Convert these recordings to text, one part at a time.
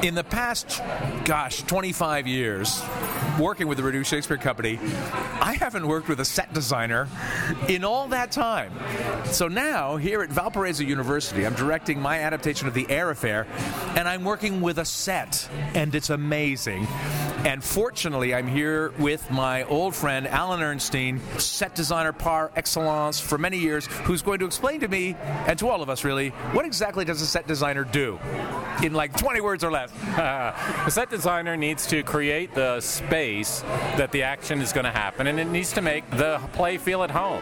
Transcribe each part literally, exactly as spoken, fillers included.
In the past, gosh, twenty-five years, working with the Reduced Shakespeare Company, I haven't worked with a set designer in all that time. So now, here at Valparaiso University, I'm directing my adaptation of The Air Affair, and I'm working with a set, and it's amazing. And fortunately, I'm here with my old friend, Alan Ernstine, set designer par excellence for many years, who's going to explain to me, and to all of us really, what exactly does a set designer do? In like twenty words or less. Uh, the set designer needs to create the space that the action is going to happen, and it needs to make the play feel at home.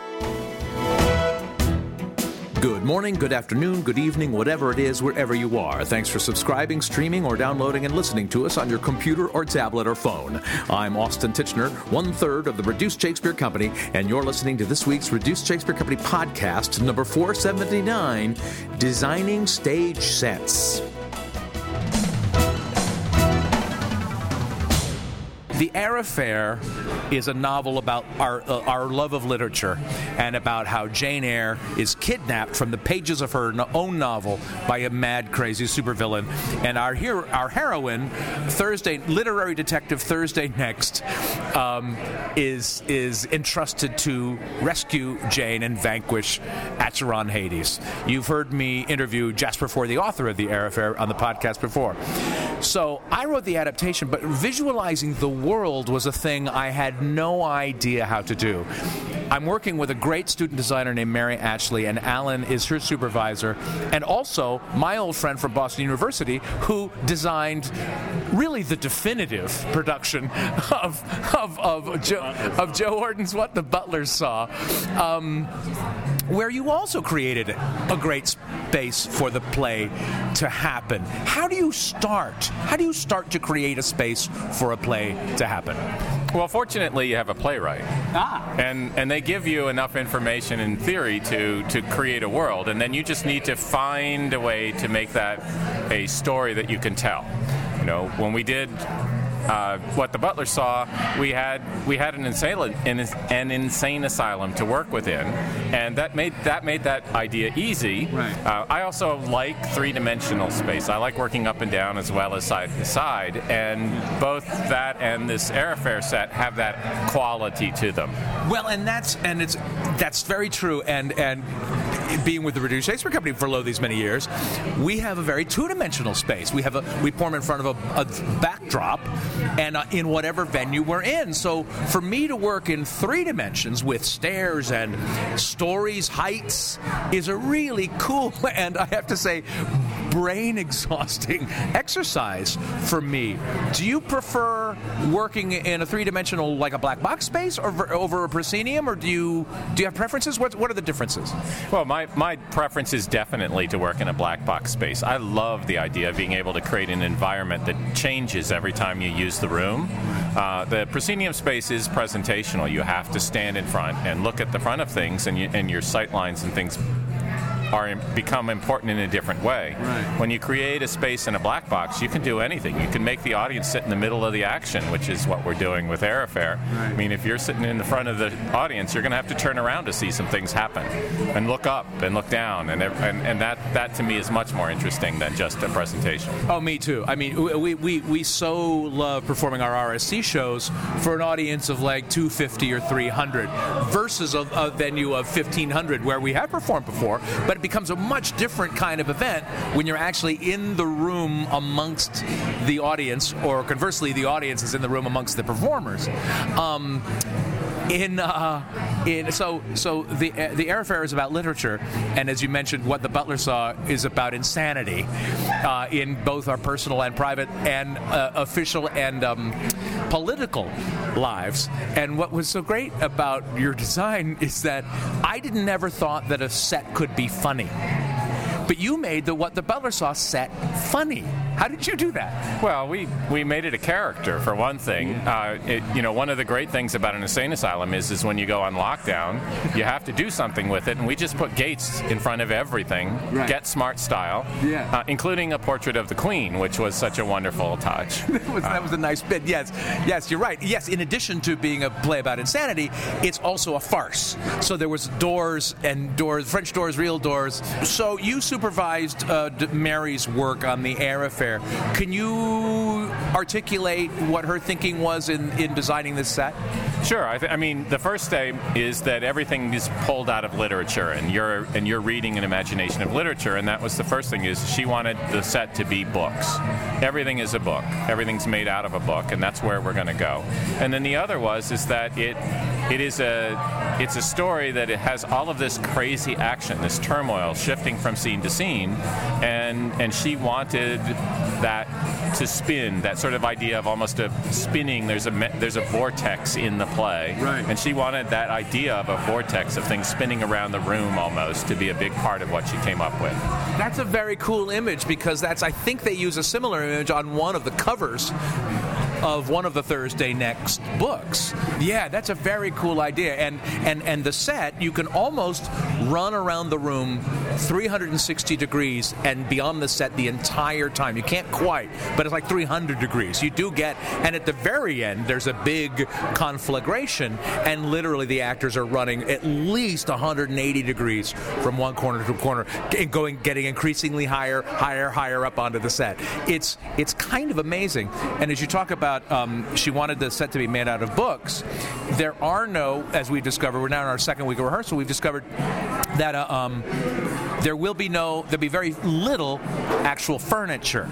Good morning, good afternoon, good evening, whatever it is, wherever you are. Thanks for subscribing, streaming, or downloading and listening to us on your computer or tablet or phone. I'm Austin Tichenor, one-third of the Reduced Shakespeare Company, and you're listening to this week's Reduced Shakespeare Company podcast, number four seventy-nine, Designing Stage Sets. The Air Affair is a novel about our uh, our love of literature and about how Jane Eyre is kidnapped from the pages of her no- own novel by a mad, crazy supervillain. And our hero, our heroine, Thursday, literary detective Thursday Next, um, is is entrusted to rescue Jane and vanquish Acheron Hades. You've heard me interview Jasper Ford, the author of The Air Affair, on the podcast before. So I wrote the adaptation, but visualizing the world was a thing I had no idea how to do. I'm working with a great student designer named Mary Ashley, and Alan is her supervisor, and also my old friend from Boston University who designed really the definitive production of of of Joe, of Joe Orton's What the Butler Saw, um, where you also created a great space for the play to happen. How do you start? How do you start to create a space for a play to happen? Well, fortunately, you have a playwright. Ah. And and they give you enough information in theory to, to create a world, and then you just need to find a way to make that a story that you can tell. You know, when we did uh, What the Butler Saw, we had we had an insane an insane asylum to work within, and that made that made that idea easy. Right. Uh, I also like three-dimensional space. I like working up and down as well as side to side, and both that and this Air Affair set have that quality to them. Well, and that's and it's that's very true. And and being with the Reduced Shakespeare Company for lo these many years, we have a very two-dimensional space. We have a we perform in front of a, a backdrop, and uh, in whatever venue we're in. So for me to work in three dimensions with stairs and stories, heights, is a really cool and I have to say, brain exhausting exercise for me. Do you prefer working in a three-dimensional, like a black box space, or over a proscenium, or do you do you have preferences? What what are the differences? Well, my, my preference is definitely to work in a black box space. I love the idea of being able to create an environment that changes every time you use the room. Uh, the proscenium space is presentational. You have to stand in front and look at the front of things, and, you, and your sight lines and things are become important in a different way. Right. When you create a space in a black box, you can do anything. You can make the audience sit in the middle of the action, which is what we're doing with Air Affair. Right. I mean, if you're sitting in the front of the audience, you're going to have to turn around to see some things happen, and look up and look down, and and, and that, that to me is much more interesting than just a presentation. Oh, me too. I mean, we we, we so love performing our R S C shows for an audience of like two hundred fifty or three hundred versus a, a venue of fifteen hundred where we have performed before, but it becomes a much different kind of event when you're actually in the room amongst the audience, or conversely, the audience is in the room amongst the performers. Um, in uh, in so so the uh, the Air Affair is about literature, and as you mentioned, What the Butler Saw is about insanity uh, in both our personal and private and uh, official and um, political lives. And what was so great about your design is that I didn't ever thought that a set could be funny. But you made the What the Butler Saw set funny. How did you do that? Well, we, we made it a character, for one thing. Uh, it, you know, one of the great things about an insane asylum is, is when you go on lockdown, you have to do something with it, and we just put gates in front of everything, right. Get Smart style, yeah. uh, including a portrait of the Queen, which was such a wonderful touch. that, was, that was a nice bit, yes. Yes, you're right. Yes, in addition to being a play about insanity, it's also a farce. So there was doors and doors, French doors, real doors. So you supervised uh, Mary's work on the Air Affair. Can you articulate what her thinking was in, in designing this set? Sure. I, th- I mean, the first aim is that everything is pulled out of literature, and you're and you're reading an imagination of literature, and that was the first thing. Is she wanted the set to be books. Everything is a book. Everything's made out of a book, and that's where we're going to go. And then the other was is that it it is a it's a story that it has all of this crazy action, this turmoil, shifting from scene to scene, and and she wanted that to spin, that sort of idea of almost a spinning. There's a there's a vortex in the play, right. And she wanted that idea of a vortex of things spinning around the room almost to be a big part of what she came up with. That's a very cool image, because that's I think they use a similar image on one of the covers of one of the Thursday Next books. Yeah, that's a very cool idea. And and and the set, you can almost run around the room three hundred sixty degrees and be on the set the entire time. You can't quite, but it's like three hundred degrees. You do get, and at the very end, there's a big conflagration, and literally the actors are running at least one hundred eighty degrees from one corner to corner, and going, getting increasingly higher, higher, higher up onto the set. It's it's kind of amazing. And as you talk about Um, she wanted the set to be made out of books. There are no, as we discovered, we're now in our second week of rehearsal, we've discovered that uh, um, there will be no, there'll be very little actual furniture.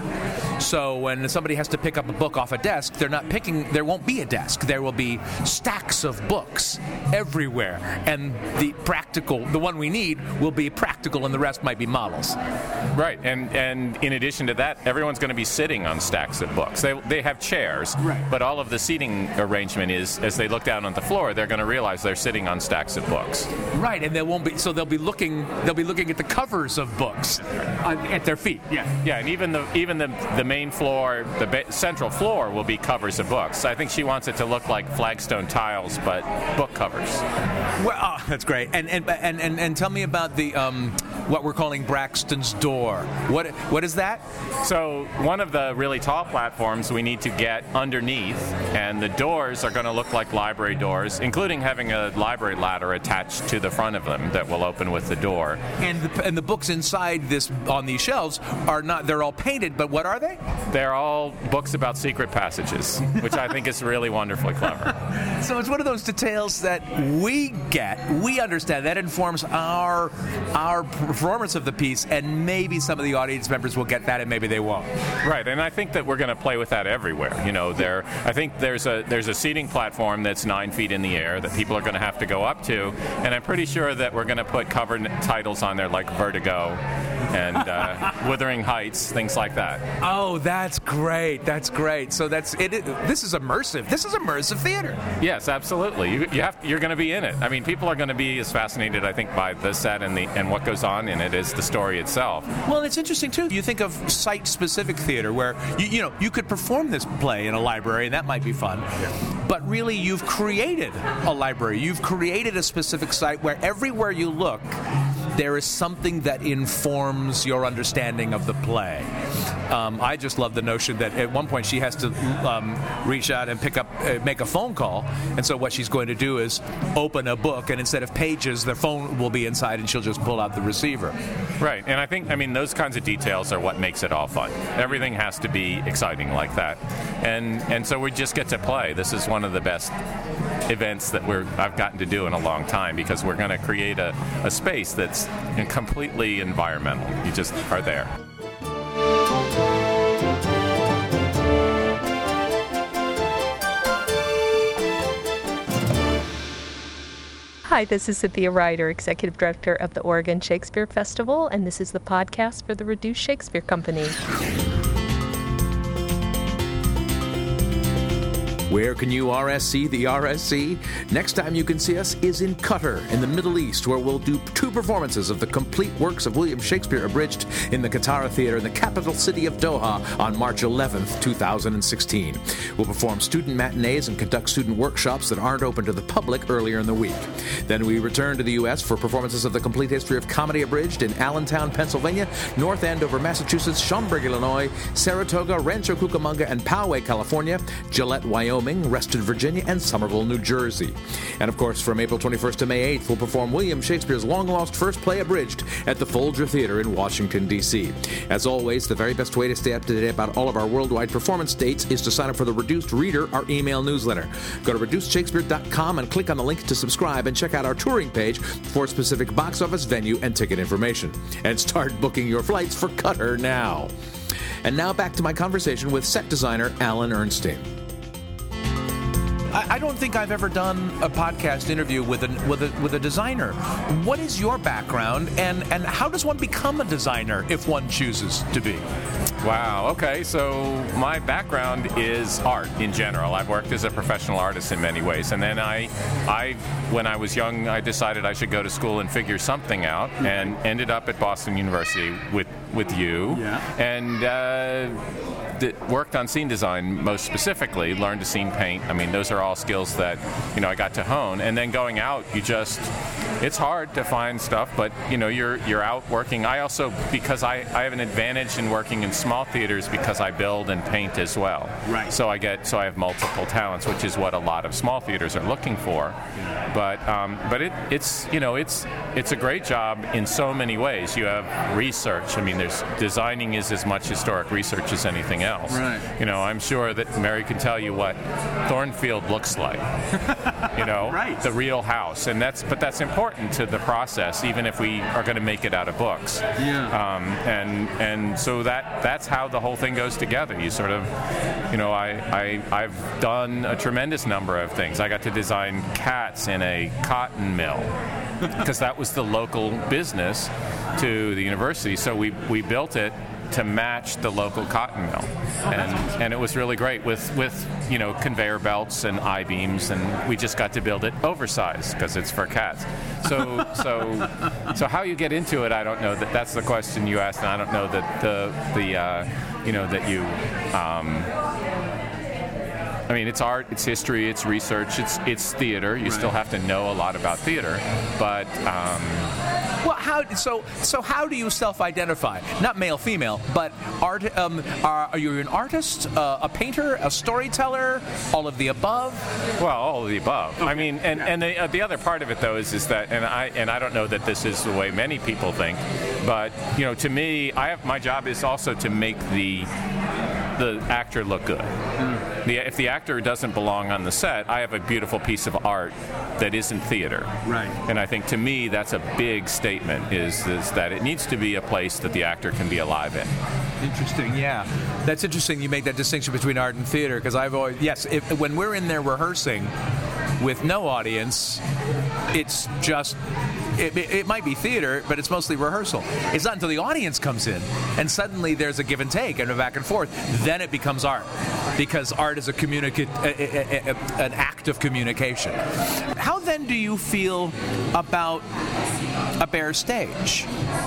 So when somebody has to pick up a book off a desk, they're not picking, there won't be a desk. There will be stacks of books everywhere. And the practical, the one we need, will be practical, and the rest might be models. Right, and and in addition to that, everyone's going to be sitting on stacks of books. They they have chairs, right. But all of the seating arrangement is, as they look down on the floor, they're going to realize they're sitting on stacks of books. Right, and they won't be. So they'll be looking. They'll be looking at the covers of books uh, at their feet. Yeah, yeah, and even the even the the main floor, the ba- central floor, will be covers of books. I think she wants it to look like flagstone tiles, but book covers. Well, oh, that's great. And and and and, and tell me about the um, what we're calling Braxton's door. What what is that? So one of the really tall platforms we need to get underneath, and the doors are going to look like library doors, including having a library ladder attached to the front of them that will open with the door. And the, and the books inside this on these shelves are not. They're all painted, but what are they? They're all books about secret passages, which I think is really wonderfully clever. So it's one of those details that we get, we understand. That informs our our performance of the piece, and maybe some of the audience members will get that, and maybe they won't. Right, and I think that we're going to play with that everywhere. You know, there. I think there's a there's a seating platform that's nine feet in the air that people are going to have to go up to, and I'm pretty sure that we're going to put cover titles on there like Vertigo and uh, Wuthering Heights, things like that. Oh, that's great. That's great. So that's it. it this is immersive. This is immersive theater. Yes, absolutely. You, you have you're going to be in it. I mean, people are going to be as fascinated, I think, by the set and the and what goes on in it as the story itself. Well, it's interesting too. You think of site-specific theater, where you you know you could perform this play in a library, and that might be fun. Yeah. But really, you've created a library. You've created a specific site where everywhere you look, there is something that informs your understanding of the play. Um, I just love the notion that at one point she has to um, reach out and pick up, uh, make a phone call, and so what she's going to do is open a book, and instead of pages, the phone will be inside, and she'll just pull out the receiver. Right, and I think, I mean, those kinds of details are what makes it all fun. Everything has to be exciting like that, and and so we just get to play. This is one of the best events that we're I've gotten to do in a long time, because we're going to create a, a space that's completely environmental. You just are there. Hi, this is Cynthia Ryder, Executive Director of the Oregon Shakespeare Festival, and this is the podcast for the Reduced Shakespeare Company. Where can you R S C the R S C? Next time you can see us is in Qatar, in the Middle East, where we'll do two performances of the complete works of William Shakespeare abridged in the Qatar Theater in the capital city of Doha on March eleventh, two thousand sixteen. We'll perform student matinees and conduct student workshops that aren't open to the public earlier in the week. Then we return to the U S for performances of the complete history of comedy abridged in Allentown, Pennsylvania, North Andover, Massachusetts, Schaumburg, Illinois, Saratoga, Rancho Cucamonga, and Poway, California, Gillette, Wyoming, Wyoming, Reston, Virginia, and Somerville, New Jersey. And of course, from April twenty-first to May eighth, we'll perform William Shakespeare's long-lost first play abridged at the Folger Theater in Washington, D C. As always, the very best way to stay up to date about all of our worldwide performance dates is to sign up for the Reduced Reader, our email newsletter. Go to reduced shakespeare dot com and click on the link to subscribe and check out our touring page for specific box office, venue, and ticket information. And start booking your flights for Cutter now. And now back to my conversation with set designer Alan Ernstein. I don't think I've ever done a podcast interview with a with a with a designer. What is your background, and, and how does one become a designer if one chooses to be? Wow. Okay. So my background is art in general. I've worked as a professional artist in many ways, and then I, I, when I was young, I decided I should go to school and figure something out, and ended up at Boston University with with you, yeah. and. Uh, worked on scene design most specifically, learned to scene paint. I mean, those are all skills that, you know, I got to hone. And then going out, you just, it's hard to find stuff, but, you know, you're you're out working. I also, because I, I have an advantage in working in small theaters because I build and paint as well. Right. So I get, so I have multiple talents, which is what a lot of small theaters are looking for. But um, but it it's, you know, it's it's a great job in so many ways. You have research. I mean, there's designing is as much historic research as anything else. Else. Right. You know, I'm sure that Mary can tell you what Thornfield looks like. You know, right. The real house, and that's but that's important to the process, even if we are going to make it out of books. Yeah. Um, and and so that that's how the whole thing goes together. You sort of, you know, I I I've done a tremendous number of things. I got to design cats in a cotton mill because that was the local business to the university. So we we built it to match the local cotton mill, and and it was really great with with you know conveyor belts and I-beams, and we just got to build it oversized because it's for cats. So so so how you get into it, I don't know. That that's the question you asked, and I don't know that the the uh, you know that you. Um, I mean, it's art, it's history, it's research, it's it's theater. You right. still have to know a lot about theater, but. Um, Well, how so? So how do you self-identify? Not male, female, but art. Um, are, are you an artist, uh, a painter, a storyteller, all of the above? Well, all of the above. Okay. I mean, and and the, uh, the other part of it though is is that, and I and I don't know that this is the way many people think, but you know, to me, I have my job is also to make the. the actor look good. Mm. The, if the actor doesn't belong on the set, I have a beautiful piece of art that isn't theater. Right. And I think to me that's a big statement, is, is that it needs to be a place that the actor can be alive in. Interesting, yeah. That's interesting you make that distinction between art and theater, because I've always, yes, if, when we're in there rehearsing with no audience, it's just, it, it might be theater, but it's mostly rehearsal. It's not until the audience comes in and suddenly there's a give and take and a back and forth, then it becomes art, because art is a communica- a, a, a, an act of communication. How then do you feel about a bare stage?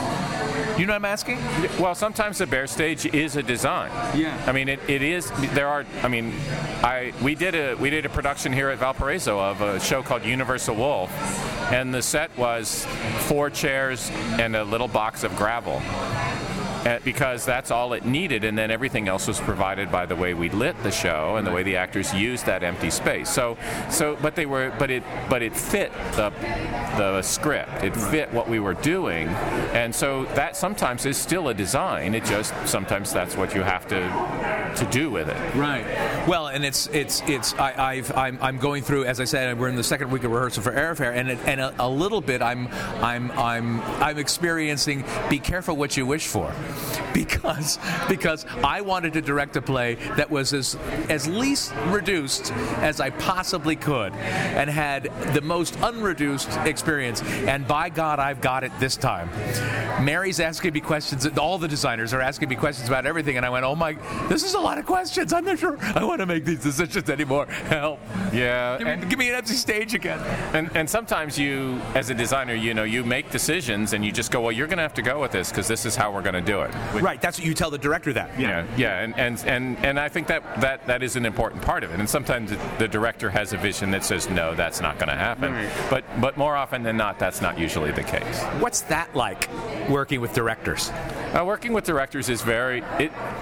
You know what I'm asking? Well, sometimes the bare stage is a design. Yeah. I mean, it, it is. There are. I mean, I we did a we did a production here at Valparaiso of a show called Universal Wolf, and the set was four chairs and a little box of gravel. Uh, because that's all it needed, and then everything else was provided by the way we lit the show and the way the actors used that empty space. So, so, but they were, but it, but it fit the, the script. It fit what we were doing, and so that sometimes is still a design. It just sometimes that's what you have to, to do with it. Right. Well, and it's it's it's I, I've I'm I'm going through, as I said, we're in the second week of rehearsal for Airfare, and it, and a, a little bit I'm I'm I'm I'm experiencing. Be careful what you wish for. Because because I wanted to direct a play that was as as least reduced as I possibly could, and had the most unreduced experience. And by God, I've got it this time. Mary's asking me questions. All the designers are asking me questions about everything, and I went, "Oh my, this is a lot of questions. I'm not sure I want to make these decisions anymore. Help! Yeah, give me, and, give me an empty stage again." And and sometimes you, as a designer, you know, you make decisions, and you just go, "Well, you're going to have to go with this because this is how we're going to do it." Right, that's what you tell the director that. Yeah, yeah, and, and, and, and I think that, that, that is an important part of it. And sometimes the director has a vision that says, no, that's not going to happen. Right. But but more often than not, that's not usually the case. What's that like, working with directors? Uh, working with directors is very, it,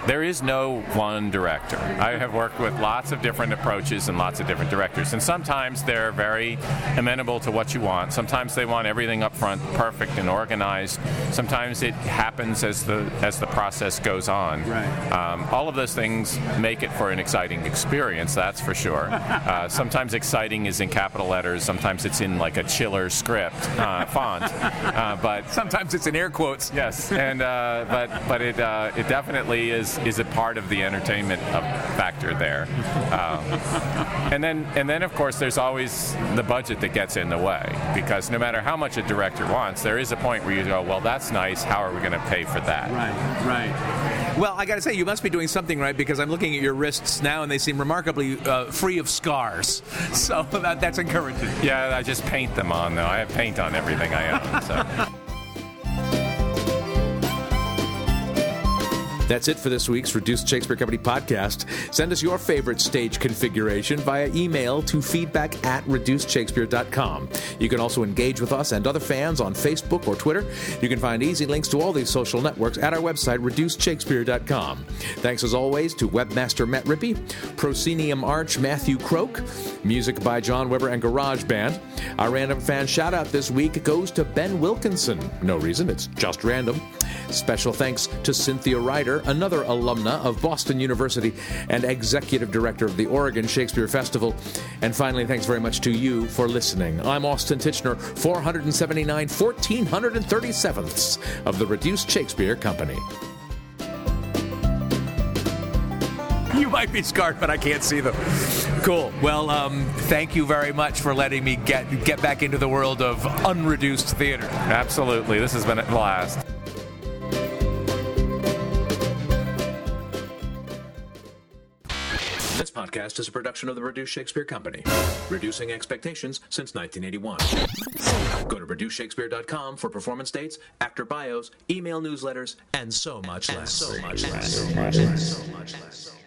there is no one director. I have worked with lots of different approaches and lots of different directors, and sometimes they're very amenable to what you want. Sometimes they want everything up front perfect and organized. Sometimes it happens as the as the process goes on. Right. Um, all of those things make it for an exciting experience, that's for sure. Uh, sometimes exciting is in capital letters. Sometimes it's in like a chiller script uh, font. Uh, but sometimes it's in air quotes. Yes, and uh, but but it uh, it definitely is is a part of the entertainment uh, factor there. Um, and then and then of course there's always the budget that gets in the way, because no matter how much a director wants, there is a point where you go, well, that's nice. How are we going to pay for that? Right, right. Well, I got to say, you must be doing something right, because I'm looking at your wrists now, and they seem remarkably uh, free of scars. So that, that's encouraging. Yeah, I just paint them on, though. I have paint on everything I own. So. That's it for this week's Reduced Shakespeare Company podcast. Send us your favorite stage configuration via email to feedback at reduced shakespeare dot com. You can also engage with us and other fans on Facebook or Twitter. You can find easy links to all these social networks at our website, reduced shakespeare dot com. Thanks as always to webmaster Matt Rippey, proscenium arch Matthew Croak, music by John Weber and GarageBand. Our random fan shout-out this week goes to Ben Wilkinson. No reason, it's just random. Special thanks to Cynthia Ryder, another alumna of Boston University and executive director of the Oregon Shakespeare Festival. And finally, thanks very much to you for listening. I'm Austin Tichenor, four seventy-nine fourteen thirty-sevenths of the Reduced Shakespeare Company. You might be scarred, but I can't see them. Cool. Well, um, thank you very much for letting me get get back into the world of unreduced theater. Absolutely. This has been a blast. This podcast is a production of the Reduced Shakespeare Company, reducing expectations since nineteen eighty-one. Go to reduced shakespeare dot com for performance dates, actor bios, email newsletters, and so much less. So much less. So much less. So much less.